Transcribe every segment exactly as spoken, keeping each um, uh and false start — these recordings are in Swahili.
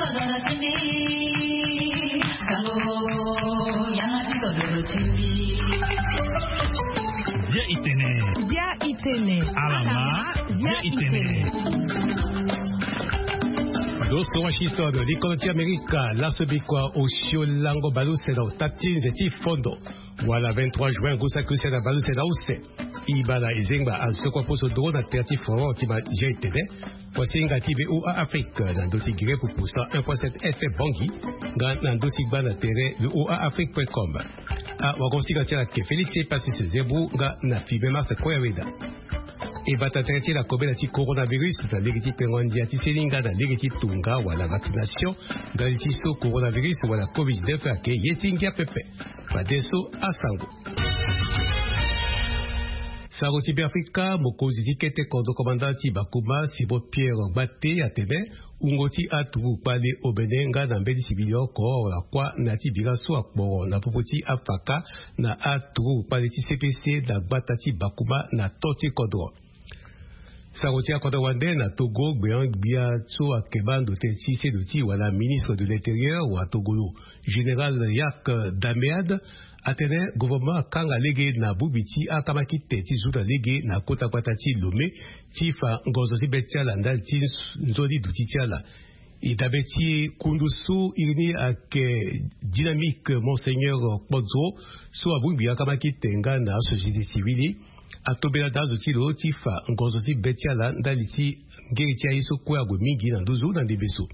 Dia itene. Dia itene. Alama. Dia itene. Dosso Washington, l'Iconoti America, la Sobikwa, Oshio Lango Balou, c'est dans Tatin, c'est Fondo. Voilà, vingt-trois juin, Gosaku, c'est dans Balou, c'est dans Ousse. Ibala, Izengba, à ce qu'on pose au drone, à Terti, Foro, Tiba, J T V. Voici un gâti B O A Afrique, dans Doti Gré pour pousser un point sept F F Bangui, dans Doti Ban, à Terre, le O A Afrique point com. Ah, Wagosi, Gatira, Félix, c'est passé ce zéro, ga, na Fibema, c'est quoi, Weda. Et va traiter la COVID coronavirus dans l'égalité pérondia tiselinga dans l'égalité tunga ou la vaccination dans l'égalité coronavirus ou la covid dix-neuf à qui yetinga pepe va deso asango Saroti Afrika mokozi tikete kondo commandant Bakuma Sibo Pierre Baté atene ungoti atu pale obenenga na mbedi sibilio ko la kwa nati bigaso akbo na popoti afaka na atu pale ti C P C na batati Bakuma na toti kodro Sarotia Kodawande na Togo Béang Biatso Akebando Tetsisi Doti wala ministre de l'Intérieur ou à Togolo général Yak Damead atene gouvernement kanga lege na bubiti akamaki teti zuta lege na kota patati lome tifa ngozosi betiala ndal tin nzodi dutitiala itabeti kundusu irini ak dynamique monseigneur Podzo so abubi akamaki tenga na société civile atobela dazo tilo tifa ngozosi betiala ndaliti ngeritia iso kwa go mingi na nduzu na ndebeso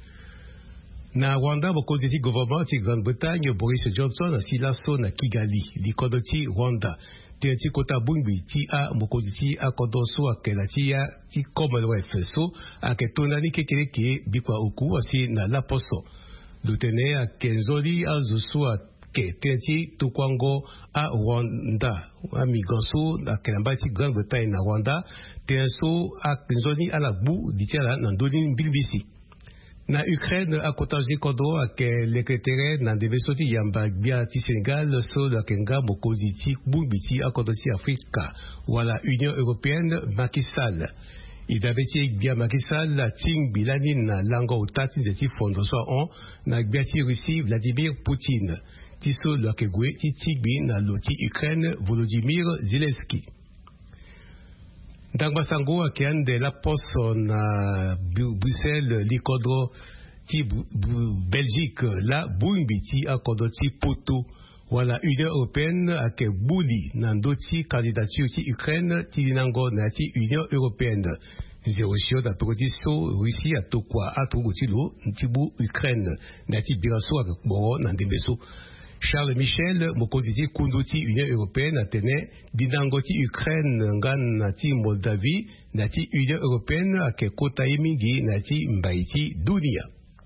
na Rwanda bokozi ti gouvernement ti Grande-Bretagne Boris Johnson asilaso na Kigali likodo ti Rwanda te ti kota bungbi ti a bokozi ti akodoso akela ti ya ti Commonwealth so aketonani kekeleke bikwa oku asi na laposo lutene akenzoli azusua ke teti tukwango a Rwanda amigoso akelamba ti Grande-Bretagne na Rwanda tenso akenzoli ala bu ditiala na ndoni mbilbisi na Ukraine akotaji kodo ake lekretere na devesoti yamba bia ti Sénégal so la kenga mokozi ti bubiti akodoti Afrika wala Union Européenne Macky Sall idabeti bia Macky Sall la ting bilani na lango utati ti fondo so on na bia ti Russie Vladimir Poutine ti so la kegwe ti tigbi na loti Ukraine Volodymyr Zelensky Dangba sango akiande la poso na Bruxelles likodro ti Belgique la bumbi ti akodo ti poto wala Union Européenne ake buli na ndoti candidature ti Ukraine ti linango na ti Union Européenne zero shio da prodiso Russie atokwa atogo ti lo ntibu Ukraine na ti biraso akbo na ndebeso Charles Michel mokoziti kunduti Union Européenne atene dinangoti Ukraine ngan nati Moldavie nati Union Européenne ake kota imingi nati mbaiti dunia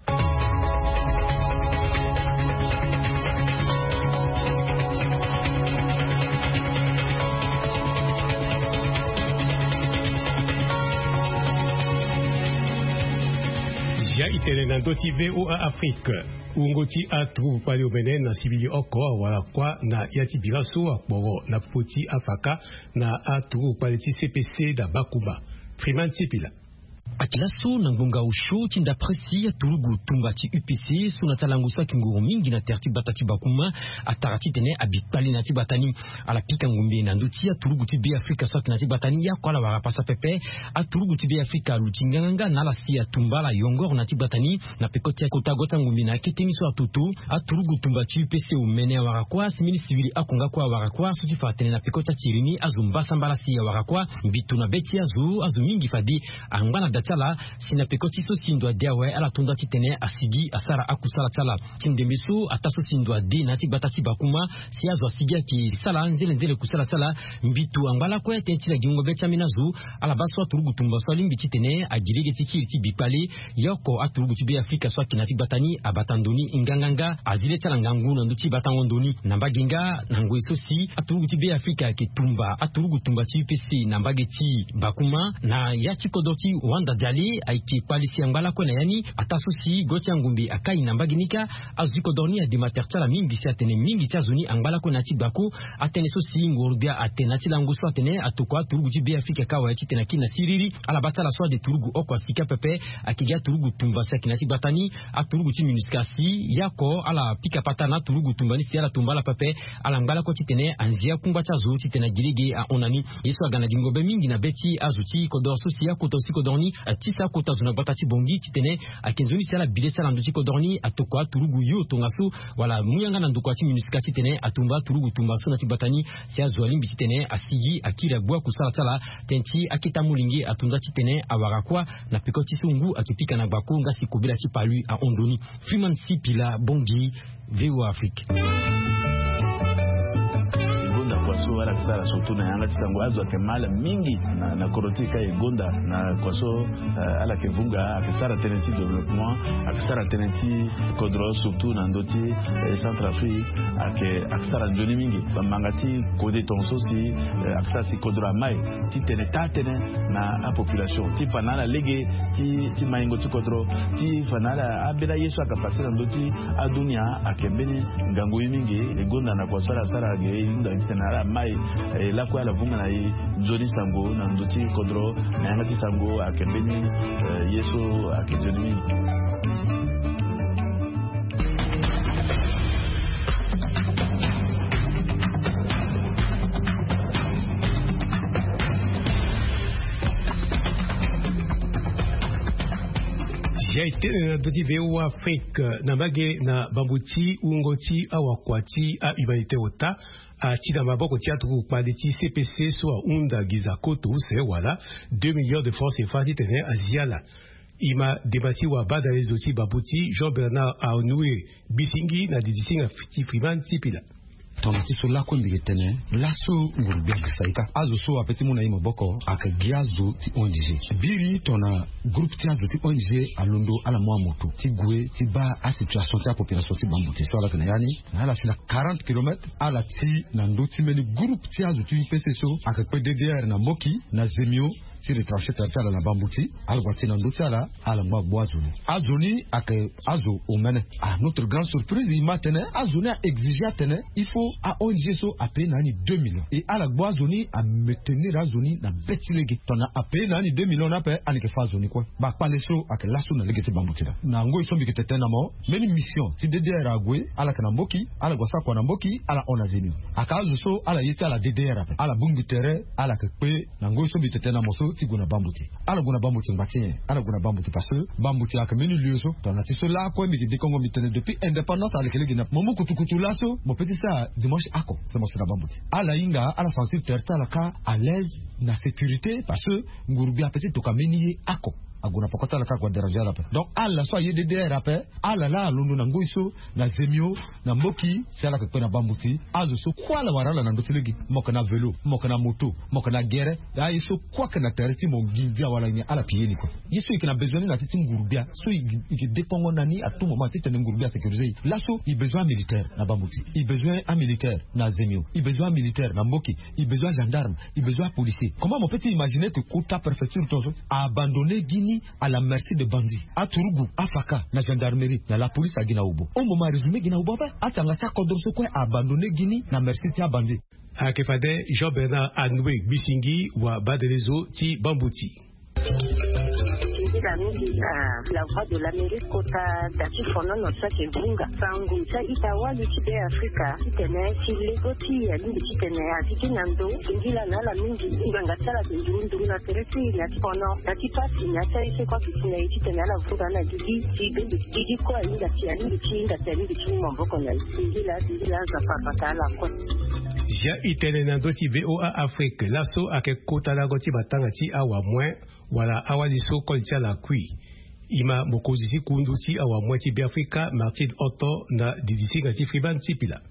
Ja itele nandoti V O A Afrique ungoti atu pale omene na sibili oko wala kwa na yati bilaso akboro na poti afaka na atu pale ti C P C da Bakuma Freeman Tipila Akilaso na ngonga usho tinda presi ya turugu tumbati U P C suna talangusa kinguru mingi na terti batati Bakuma atarati tene abipali na tibatani ala pika ngumbi na nduti ya turugu tibi Afrika swaki na tibatani ya kwa la warapasa pepe a turugu tibi Afrika luchinganga na la siya tumbala yongor na tibatani na pekoti ya kota gota ngumbi na ketemiso atutu a turugu tumbati U P C umene ya warakwa simini sivili akonga kwa warakwa suti fatene na pekoti ya chirini azumba sambala siya warakwa mbitu na beti azu azu mingi fadi angwana datala sina pekoti so sindwa dewe ala tunda titene asigi asara akusala tala tindemisu ataso sindwa de nati batati Bakuma si azwa sigia ki sala nzele nzele kusala tala mbitu angala ko etentila gingo becha minazu ala baswa turugu tumba so limbi titene agilege tikiri ti bipali yoko aturugu tibe Afrika so kinati batani abatandoni inganganga azile tala ngangu na nduti batangondoni nambaginga nango isosi aturugu tibe Afrika ke tumba aturugu tumba ti U P C nambageti Bakuma na yachi kodoti wanda Unda Jali aiki kwalisi angala kona yani atasusi gocha ngumbi akai nambaginika azuko dorni a dematertala mingi si atene mingi tiazuni angala kona tibaku atene sosi ngorubia atena tilanguso atene atukwa turugu jibe Afrika kawa ya titena kina siriri alabata la soa de turugu okwa sika pepe akiga turugu tumbasa kina tibatani aturugu ti minuskasi yako ala pika patana turugu tumbani si ala tumbala pepe ala ngala ko titene anzia kumba chazo titena girige a onani yeso agana dingobe mingi na beti azuti kodor sosi ya koto siko dorni atisa kota zuna batati bongi titene akenzuni si ala bileta landuti kodorni atokwa turugu yo tongasu wala muyanga na ndukwa ti minuskasi tene atumba turugu tumbasu na tibatani si azualimbi titene asigi akira bua kusala tala tenti akita mulingi atunda titene awarakwa na pikoti sungu akipika na bako ngasi kubila ti palu a ondoni Freeman Sipila Bongi V O Afrique kwaso wala kisara surtout na yanga tisango azo akemala mingi na, na korotika egonda na kwaso uh, ala kevunga akisara tenenti développement akisara tenenti kodro surtout na ndoti eh, Centrafrique ake akisara njoni mingi bamangati kode tonso si uh, akisara si kodro mai ti tene tatene na a population ti fanala lege ti ti maingo ti kodro ti fanala abela yesu akapasira ndoti adunia akembeni ngango mingi egonda na kwasara sara ge inda tena mai la kwa la vunga na i joni sango na ndoti kodro na ngati sango akembeni yeso akejoni J'ai été na doti V O Afrique na mage na bambuti ungoti awakwati a humanité ota a tida maboko tiatru kwadeti C P C so unda gizakoto se wala deux millions de francs C F A tene aziala ima debati wa bada rezoti babuti Jean Bernard Arnoux Bisingi na didisinga fiti Freeman Sipila tonati so la ko mbigitene laso ngurubia kisaika azo so apeti muna imo boko akagiazo ti O N G biri tona groupe ti azo ti O N G alondo ala mwa moto ti gwe ti ba a situation ti a population ti bambuti so ala kana yani ala sina quarante kilomètres ala ti na ndo ti meni groupe ti azo ti P C so akakpe D D R na Moki na Zemio ti retranché tertiara na bambuti alwa ti na ndo ti ala ala mwa boazuni azoni ake azo omene à notre grande surprise il matene azoni a exigé tene il faut a O N G so a payé nani deux millions et à la boazoni a maintenir a zoni na betilege tona a payé nani deux millions na pe anike fa zoni quoi ba pale so ak laso na legete bambutira na ngo isombi ke tetena mo meni mission ti D D R agwe ala kana mboki ala gosa kwa na mboki ala onazeni akazo so ala yeti ala D D R ape ala bungu tere ala ke pe na ngo isombi tetena mo so ti guna bambuti ala guna bambuti ngbatien ala guna bambuti parce que bambuti ak meni lieu so tona ti so la ko mi de Congo mitene depuis indépendance ala kelege na momu kutukutu laso mo petit ça dimanche ako c'est mon sera bambuti ala inga ala sentir terta la ka à l'aise na sécurité parce que ngurubi apeti to kameni ako aguna pakota la ka kwa daraja la pe donc ala so yede de rape ala la lundu na ngoiso na Zemio na Moki c'est ala ka na bambuti azo so kwa la warala na ndotilegi moka na vélo moka na moto moka na guerre da iso kwa kana terti mo gindia wala ni ala pieni ko yeso ikina besoin na titi ngurubia so iki depongo nani à tout moment titi ngurubia sécurisé là so il besoin militaire na bambuti il besoin un militaire na Zemio il besoin militaire na Moki il besoin gendarme il besoin policier comment on peut imaginer que Kota préfecture tozo a abandonné Guinée à la merci de bandits à Turugu à Faka la gendarmerie na la police à Guinaoubo au moment résumé Guinaoubo ba atanga ta kodroso ko abandonné Guinée na merci ti bandits akefade Jean Bernard Arnoux Bisingi wa badelezo ti bambuti la mingi la voix de l'Amérique kota dati fono no sa ke bunga sangu sa itawa lu tibe Afrika tene ti legoti ya lu tene ya tikinando ngila na la mingi nganga sala ndundu na tereti na fono dati pasi na sa ise kwa kitine ti tene la vuga na didi ti bendi didi kwa inga ti ya lu ti inga ti lu ti mboko na ngila ngila za papa la ko ja itene na doti V O A Afrique laso ake kota la goti batanga ti awa moins wala awali so kolcha la kui ima mokozisi kundu ti awa mwati bi Afrika Martin Otto na didisi ngati Freeman Sipila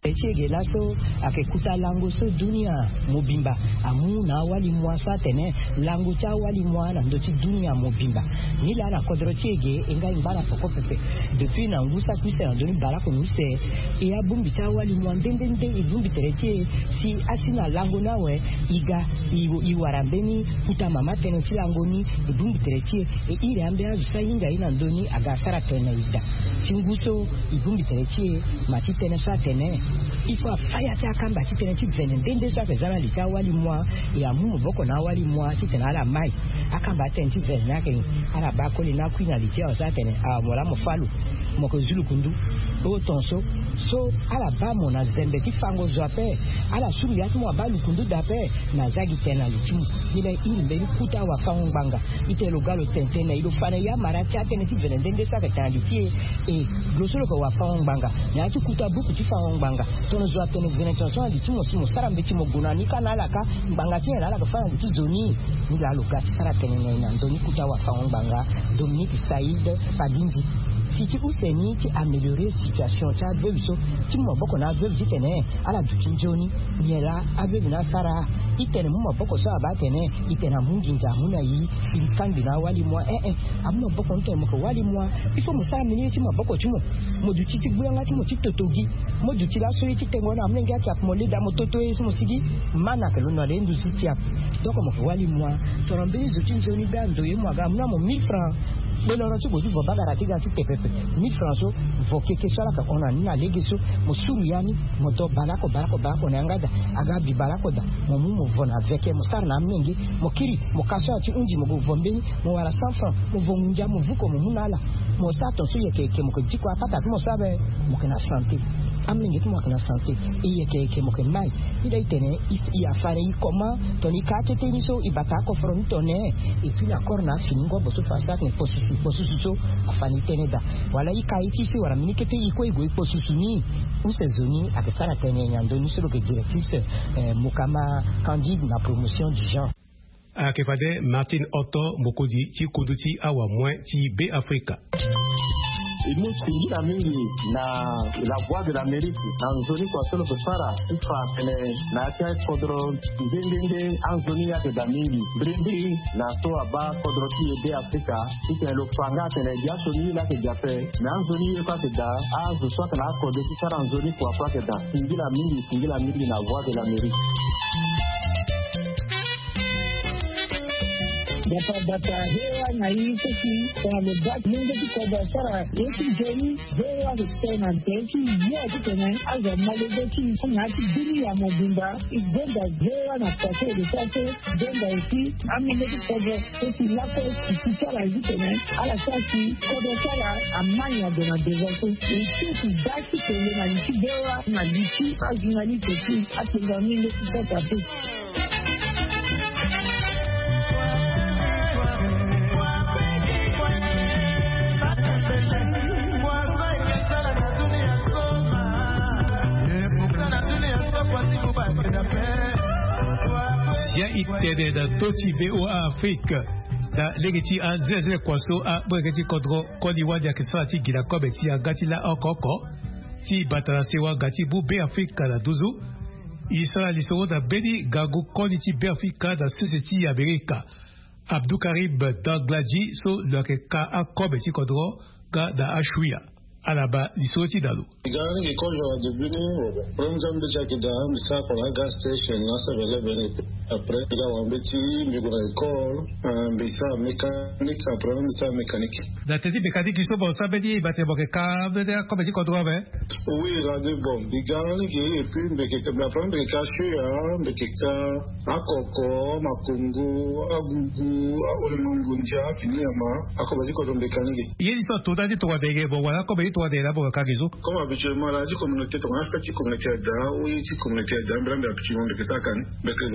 Echege laso akekuta lango so dunia mobimba amu na wali mwasa tene lango cha wali mwana ndoti dunia mobimba nila na kodro chege enga imbala poko pepe depuis na ngusa kwise na doni bala ko nuse e abumbi cha wali mwandende nde ibumbi tereche si asina lango nawe iga iwo iwarambeni kuta mama tene chilangoni ibumbi tereche e ile ambe azusa inga ina ndoni agasara tene ida chinguso ibumbi tereche mati tene sa tene ifo afaya cha kamba chitene chizene ndende sa kezana licha wali mwa ya mumu boko na wali mwa chitene ala mai akamba tene chizene nake ala bakoli na kwina licha sa tene a mola mofalu moko zulu kundu o tonso so ala ba mona zembe ti fango zwape ala suru ya tu ba lukundu dape na zagi tena lichimu ile ili mbeni kuta wa fango banga ite lo galo tente na ilo fane ya mara cha tene chizene ndende sa kezana licha e glosolo ko wa fango banga na tu kuta buku ti fango banga tono zwa tene gene tonso lichimu simo sara mbechi moguna ni kana alaka banga tene ala ka fana lichi zoni ni la lo gati sara tene na ndoni kuta wa fango banga Dominique Saïd Padinji si tu useni tu améliorer situation tu as vu so tu mo boko na vu tene ala dukin joni yela ave na sara itene mo boko so abatene itena munginja muna yi ilifandi na wali mwa eh eh amno boko nte mo ko wali mwa ifo mo sara mini ti mo boko tu mo mo du titi bulanga ti mo ti totogi mo du ti la so ti tengo na amnenge ati ap mo le da mo toto e mo sigi mana ke lo no le ndu ti ti ap donc mo ko wali mwa to rambeli dukin joni gando ye mo ga mna mo mille francs le loro tu bodu boba gara tiga ti tepepe mille francs so vo keke sala ka ona na legeso mo suru yani mo do balako balako balako na ngada aga bi balako da mo mu mo vona veke mo sar na mnengi mo kiri mo kaso ati unji mo go vombeni mo wala cent francs mo vongunja mo vuko mo munala mo sa to so ye keke mo ko jiko apata mo sabe mo kana santé amnengi tu mo kana santé e ye keke mo ke mai ida itene i afare i koma toni ka tete ni so ibata ko fronto ne et puis la corna finingo bo so fasa ne posu posususo afani teneda wala ikaiti si wala minikete iko ego posusuni usezoni akesara tene nyandoni solo que directrice eh, mukama candide na promotion du genre akefade Martin Otto Mokozi ti kuduti awa moins ti B Africa imusingira mingi na la voix de l'Amérique anzoni kwa solo kusara ifa pene na tia kodro ndenge anzoni ya de mingi brindi na so aba kodro ti de Africa ite lo fanga tene dia soni la ke jape na anzoni e kwa da azu so kana kodro ti sara anzoni kwa kwa ke da singira mingi singira mingi na voix de l'Amérique Data data hewa na hii sisi kwa mbat mungu kwa sara yetu jeni hewa tena teki yote tena aza malezi kuna dunia mobimba igenda hewa na pate de pate genda isi amini kwa sisi lapo kisara hizi tena ala sasa kwa sara amanya dona devoto sisi basi tena na nchi hewa na nchi ajinali teki atinga mingi kwa pate ya itene da toti B O A Afrique da legeti a zezele kwaso a bregeti kodro kodi wadi akisfa ti gila kobe ti agati la okoko ti batara sewa gati bu B Afrique da duzu isara lisoro da bedi gagu kodi ti B Afrique da sese ti Amerika Abdou Karib Daglaji so loke ka a kobe ti kodro ga da ashwia alaba lisoti dalu igani ke kojo adubini promzam de jakida misa kwa gas station nasa vele vele apre ga wambeti miguna call mbisa mechanic apre mbisa mechanic da tedi mechanic so bo sabedi bate bo ke ka de ko be ko drobe oui la de bon igani ke et puis mbeke ka prendre ke ka shia mbeke ka akoko makungu agugu aolimungunja finiama akobaji ko mechanic yeli so to dadi to bege bo wala ko be to de la bo ka gizo comme habituellement la communauté to en fait communauté da oui ti communauté da mbrambe apchi monde ke sakani mbeke zo ka shia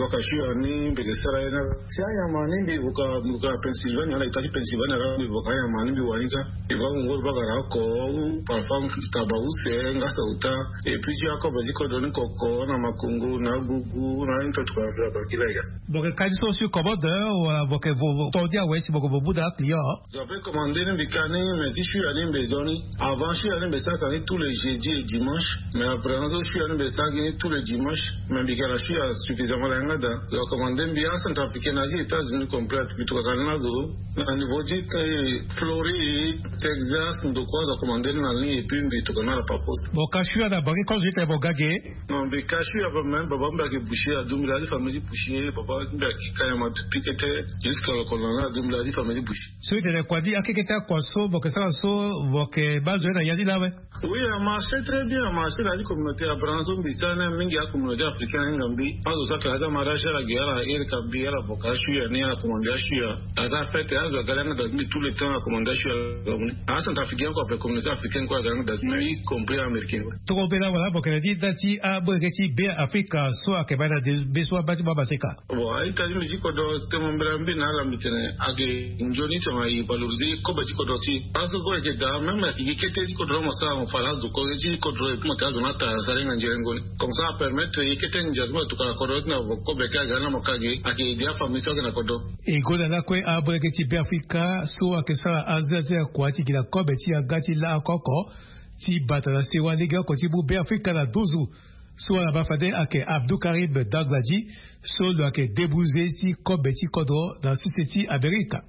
ani bekesara ina saya mani bi buka buka Pennsylvania la itati Pennsylvania la bi buka ya mani bi wanika iva ngor bagara ko parfum tabause ngasa uta e puis ya ko baziko doni koko na makungu na gugu na into tukwa bakila ya boke kaji so su commandeur wala boke vo todia we si boke bobu da client j'avais commandé une bikani mais je suis allé bezoni avant je suis allé bezakani tous les jeudis et dimanches mais après je suis allé bezakani tous les dimanches mais bikana je suis suffisamment là ngada j'ai commandé bien centrafricaine aux États-Unis complète plutôt que Canada au niveau de Floride Texas ndo kwa za commandé na ligne et puis mbito kana la poste bon kashu na baki quand j'étais bogage non mais kashu avant même baba mbaki boucher à double la famille boucher baba mbaki quand même piquete jusqu'à la colonna double la famille boucher so de quoi dit akeketa kwa so boke ça so boke bazo na yadi lawe oui a marché très bien a marché la communauté à Branzo mbisana mingi ya communauté africaine ngambi azo saka hada marasha la guerre ile kabia la bokashu ya ni la commandation ya hada fête azo galana da tout le temps la commandation à centrafricain quoi la communauté africaine quoi galana da y compris américain to ko bela wala boke di dati a bogeti be Africa so akebana de beso bati baba seka bon ai tadi mi jiko do temo mbrambi na la mitene age njoni tama yi balurzi ko ba jiko do ti aso go ke da même yikete jiko do mo sa mo fala zo ko jiko do mo ta zo mata sare na njerengo comme ça permettre yikete njazmo to ka ko do na ko be ka ga na mo kage ake dia famille so na ko do e go na kwe a bogeti be Africa so akesa azaze kwa ti kila ko be ti agati la koko ti batala sewa liga ko ti bu be Africa na dozu so la bafade ake Abdou Karim Daglaji so lo ake debouze ti ko be ti kodro dans siseti America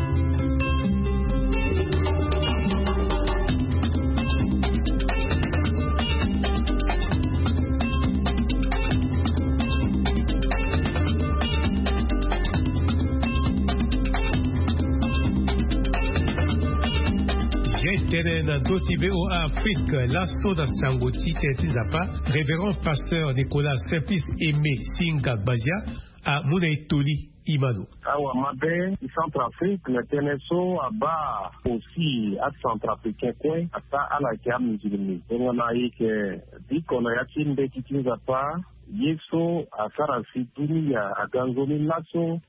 na dotibe au Afrique l'assaut da Sangoti Tenzapa révérend pasteur Nicolas Simplice Aimé Singa Bazia à Munaitoli Imano. Awa mabe Centrafrique le teneso aba aussi à Centrafrique quoi ata ala kia mjilimi. Ngona yake diko na yatimbe kitinzapa yeso asara situni ya aganzoni laso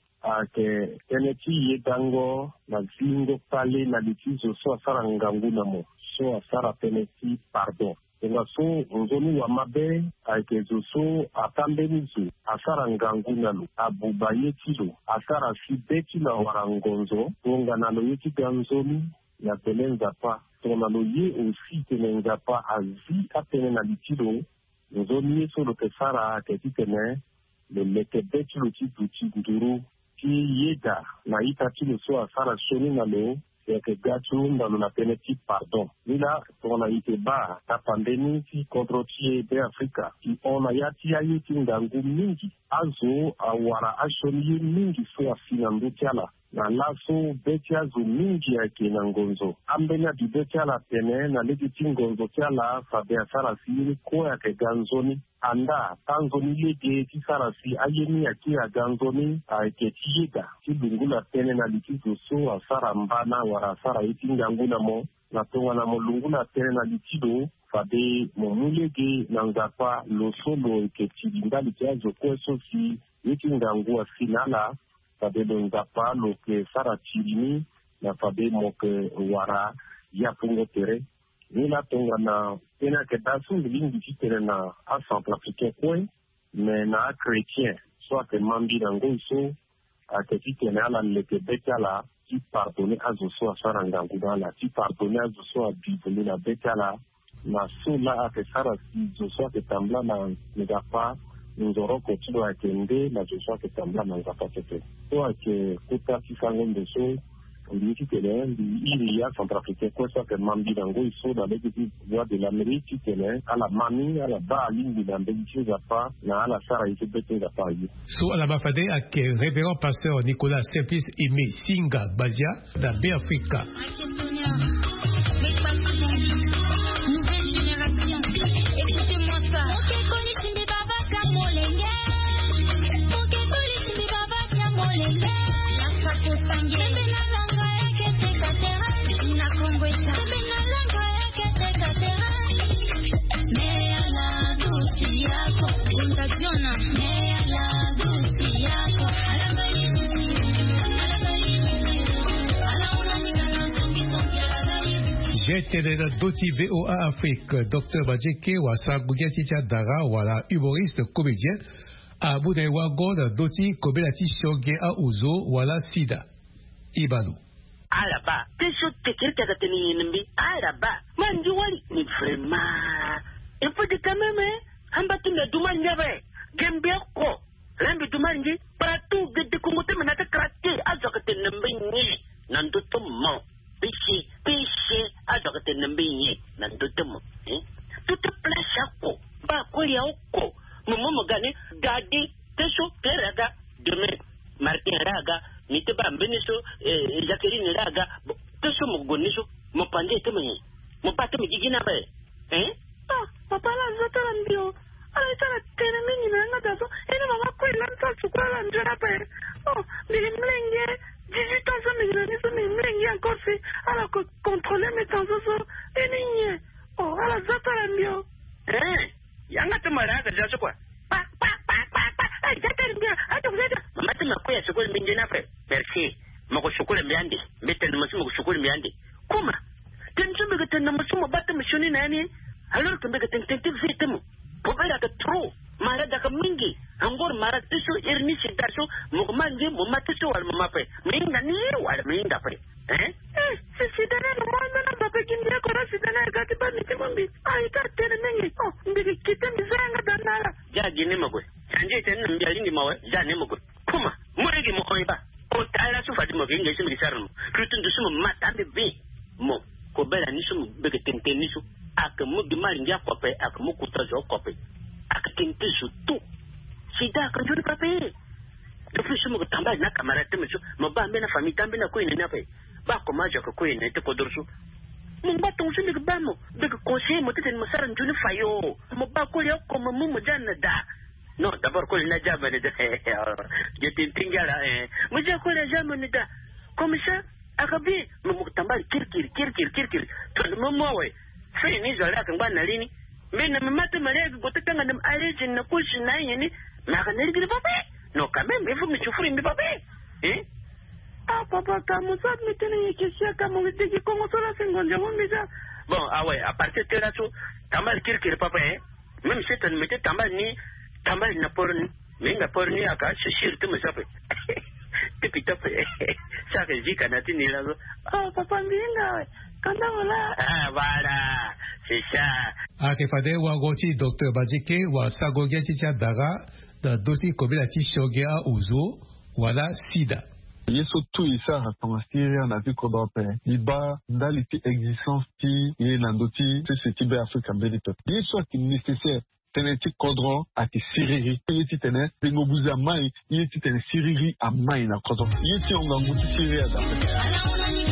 ake teneti yedango na zingo pale na litizo so asara nganguna mo so asara teneti pardon nga so nzoni wa mabe ake zo so atambenizo asara nganguna lo abuba yetilo asara fibeti na warangonzo tonga na lo yeti ganzoni na telenza pa tona lo ye aussi tenenza pa azi atene na litilo nzoni yeso lo kesara ake titene le lekebeti lo tibuti nduru ki yeda na itati lo so asara shoni na lo yake gatu ndalo na peneti pardon nila tona ite ba ta pandemi ki kontrotie be Afrika ki ona yati ya yiti ndangu mingi azo awara ashoni mingi so afina ndutiala na laso betiazo mingi yake na ngonzo ambenya di betiala tene na legiti ngonzo tiala fabe asara siri ko yake ganzoni anda tanzoni yege ti sarasi ayeni yake ya ganzoni ake tiyega ti lungula tene na litizo so asara mbana wara asara iti nganguna mo na tonga na molungula tene na litido fabe momulege na ngapa losolo ike tilingali kiazo kweso si iti ngangua sinala fabe lo ngapa lo ke sara tirini na fabe moke wara yapungo tere nila tonga na tena ke dasu lingi titere na a Centrafricain kwe me na chrétien so ake mambi na ngoiso ake titene ala leke betala ti pardonne azo so asara ngangudala ti pardonne azo so abibole na betala na so la ake sara si zo so ake tambla na ngapa nzoroko tido ake nde na zo so ake tambla na ngapa tete so ake kuta tisango ndeso Ndi tene ndi iri ya Centrafricain kwa sa ke mambi nango iso na legiti voix de l'Amérique tene ala mami ala ba lingi na mbeki zapa na ala sara ite bete zapa yi. So ala bafade ak révérend pasteur Nicolas Simplice Aimé Singa Bazia da B Africa. Nouvelle génération, écoutez-moi ça. Mea la ducia, contagiona, mea la ducia. J'étais Doti V O A Afrique, docteur Bajeke, Wasa Bugeticha Dara, voilà, humoriste, comédien, à Boudewago, Doti, Kobelati Shoge a Uzo, voilà, Sida. Ibanu. Araba, Tesho Tekirka Nimbi, Araba, Manjuali, ni vraiment. Il faut dire quand même, Hambatu ne demande jamais, Gembiako, Lambi Dumanji, partout, de Kumote Manata Krate, Azokate Nambi, Nandotomo. Piché, piché, adorate nambiye, nandotomo. Tout est plachako, bakoya oko. Momo mogane, gadi, teso, peraga, demain, Martin Raga, Niteba Beneso, Jacqueline Raga, teso mogoniso, mon pandé temeni, mon pato me gigina be. Hein? Ah, papa la zotarambio. Ala tara tene mingi na ngadaso, ene mama ko ilanta sukwala njera pe. Oh, bilimlenge. dix-huit ans, mais je dis, mais il y a encore fait, alors que contrôler mes temps, et n'y est. Oh, alors ça, t'as la mieux. Eh, il y a un camarade, je sais quoi. Pa, pa, pa, pa, pa, ah, ça t'a bien, ah, tu sais, maman, tu m'as pris à ce que le mingé n'a fait. Merci. Mon chocolat miandi, mettez le monsieur, mon chocolat miandi. Comment? Tu ne sais pas que tu n'as pas battu, monsieur Nani, alors que tu n'as pas fait de pour faire que trop. Marada ka mingi angor marad tisu irni sidaso mugmangi mumatisu wal mamape minga ni wal minga pe eh eh si sidana no manda na bape kindia kora sidana gati bani timambi ai ta tene mingi oh mbiri kitem zanga danala ja gini magwe sanje ten mbali ngi mawe ja ne magwe kuma muregi mo koiba o tala su fadi mo vinge simi sarno krutun du sumu matambe bi mo ko bela ni sumu bege tenten ni su ak mo di mari ngia kope ak mo kutazo kope akatinti sutu sida kan juri pape depuis ce mo tamba na camarade monsieur mo ba mbena famille tambe na ko ine na pe ba ko majo ko ine te ko dorsu mo ba ton su de ba mo de conseiller mo tete mo saran juni fayo mo ba ko le ko mo mo janna da non d'abord ko na jaba de je tintingala eh mo je ko le jama ni da comme ça akabi mo tamba kirkir kirkir kirkir to mo mo we fe ni zala kan ba na lini mais mama Maria gotanga na arrêter na kushi na yini na kaneri gile papa no quand même il faut me souffrir mais papa hein ah papa comme ça me tenir question comme on dit comment ça la seconde on me ça bon ah ouais à partir de là tout tamal kirkir papa hein même si tu me mets tamal ni tamal na porni mais na porni aka shishir tu me sape tipi top ça que dit kanati ni là ah papa mbinga kana wala ah voilà c'est ça. A que fade wa gochi docteur Bajeke wa sagoge chicha daga da dosi kobela ti shoge a uzo wala sida. Yeso tu isa hatangasiri na ti kodope iba ndali ti existence ti ye nandoti ti se tibe Afrika mbelito. Yeso ki nécessaire tene ti kodro a ti siriri. Ye ti tene bengo buza mai ye ti tene siriri a mai na kodro. Ye ti ongangu ti siriri a dape.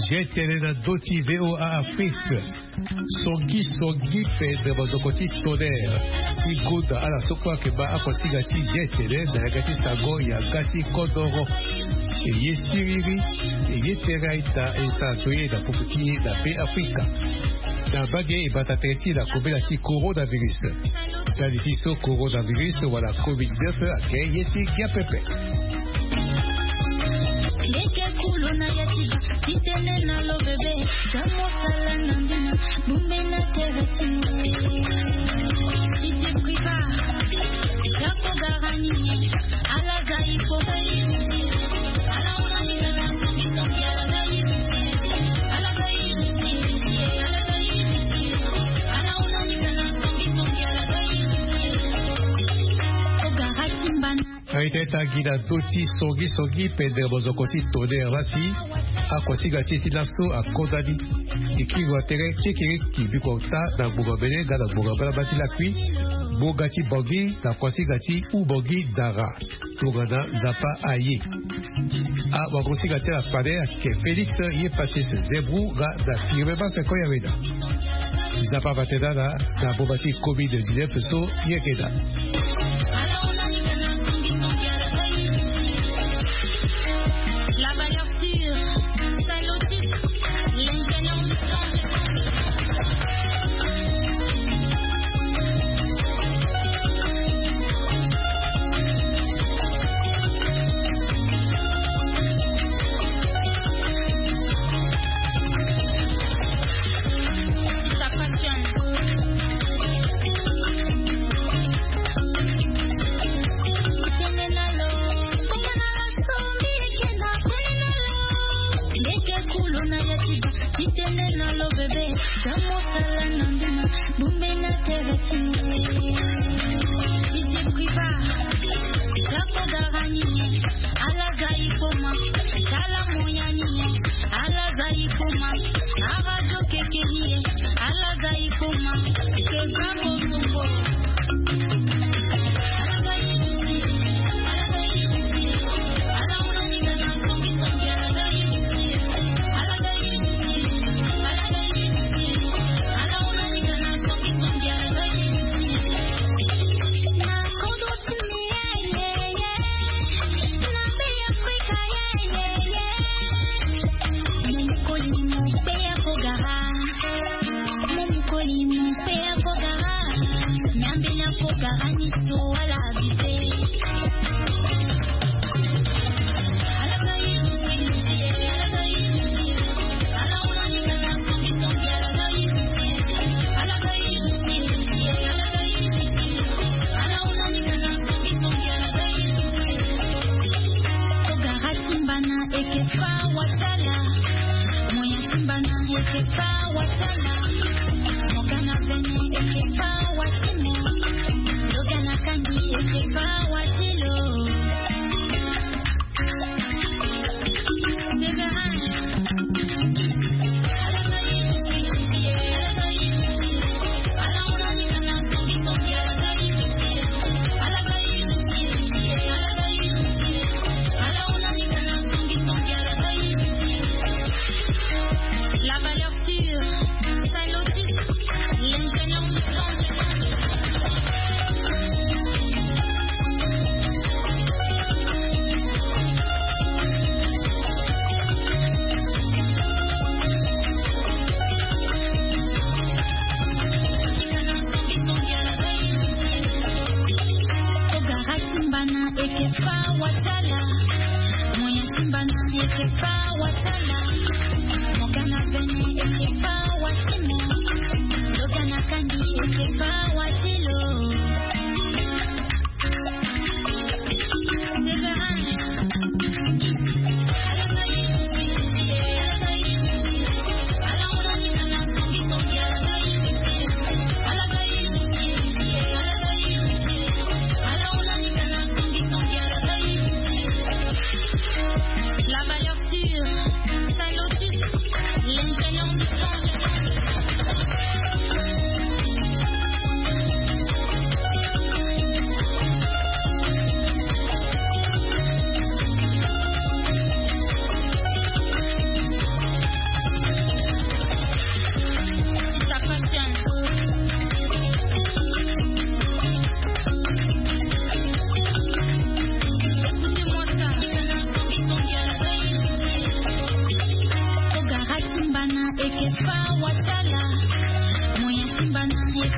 Jeterena doti V O A Afrique. Songi songi pedre bozokoti tonnerre. Iguda ala sokwa keba akosigati jetere na gati sago ya gati kodoro. Eye siriri, eye teraita esatoye da poputi da pe Afrika. Na bagay e batatreti la kobe ti coronavirus. La difiso coronavirus wala covid dix-neuf ake yeti ya pepe. Leke kulo na yatiba, titene na lo bebe, damo sala nandina, bumbe na teresi. Iti priva, jako garani, ala zaipo, ala unani kana songi songi ala zaipo, ala zaipo, ala zaipo, ala unani kana songi songi ala zaipo. Ogarati mbana. Aiteta gida doti sogi sogi pedre bozokoti tonnerre vasi akwasiga titi laso akodadi ikiwa tere kekere kibikota na bugabele gada bugabela bati lakwi bogati bogi na kwasiga ti ubogi dara togana zapa aye a wakwasiga te la pade ke Félix ye passé se zebru ga da firme basa koya weda zapa bateda na na bobati covid dix-neuf so ye keda. La valeur sûre, Saint-Lotus, l'ingénieur du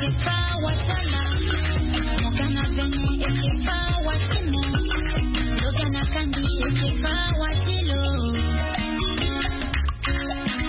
Kandi